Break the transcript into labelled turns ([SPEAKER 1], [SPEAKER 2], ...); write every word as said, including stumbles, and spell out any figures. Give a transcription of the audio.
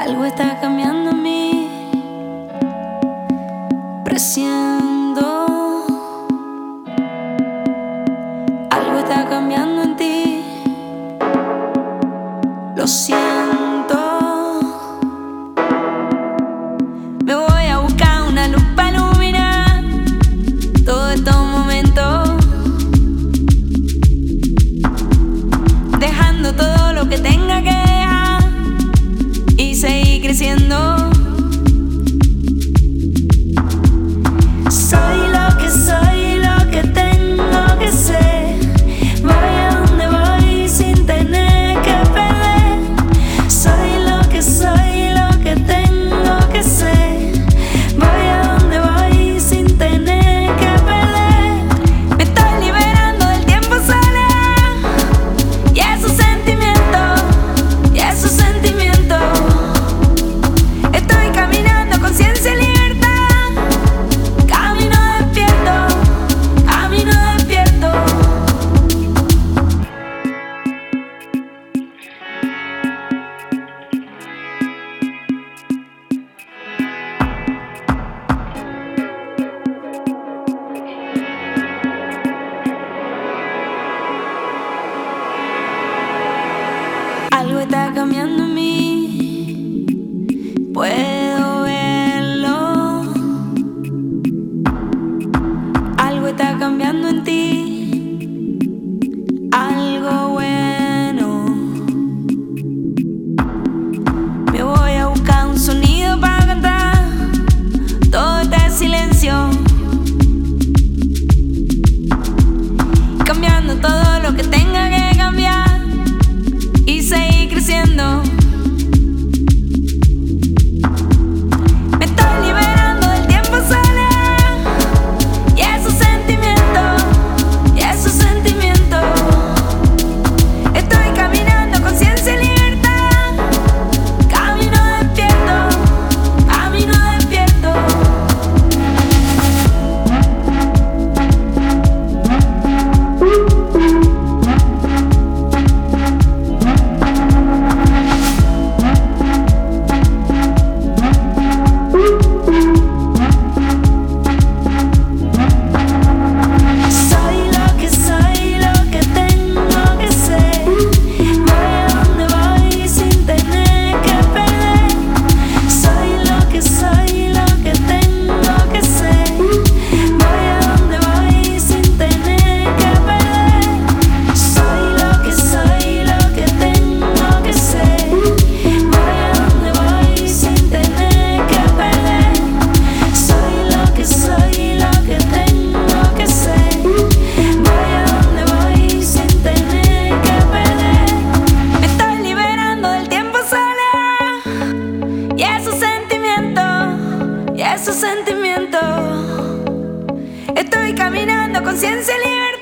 [SPEAKER 1] Algo está cambiando en mí, presiento. Algo está cambiando en ti, lo siento. Me voy a buscar una luz para iluminar todos estos momentos, dejando todo lo que tenga que dejar y seguir creciendo. Soy lo que soy, lo que tengo que ser. Voy a donde voy sin tener que perder. Soy lo que soy, lo que tengo que ser. Voy a donde voy sin tener que perder. Me estoy liberando del tiempo soledad y esos sentimientos, y esos sentimientos. Estoy caminando con ciencia y libertad. Camino despierto, camino despierto. Algo está cambiando en mí, puedo verlo. Algo está cambiando en ti, algo bueno. Me voy a buscar un sonido para cantar todo este silencio, cambiando todo lo que tenga que cambiar y seguir creciendo. Me estoy liberando del tiempo soledad y esos sentimientos, y esos sentimientos. Estoy caminando con ciencia y libertad. Camino despierto, camino despierto. Esos sentimientos. Estoy caminando con ciencia y libertad.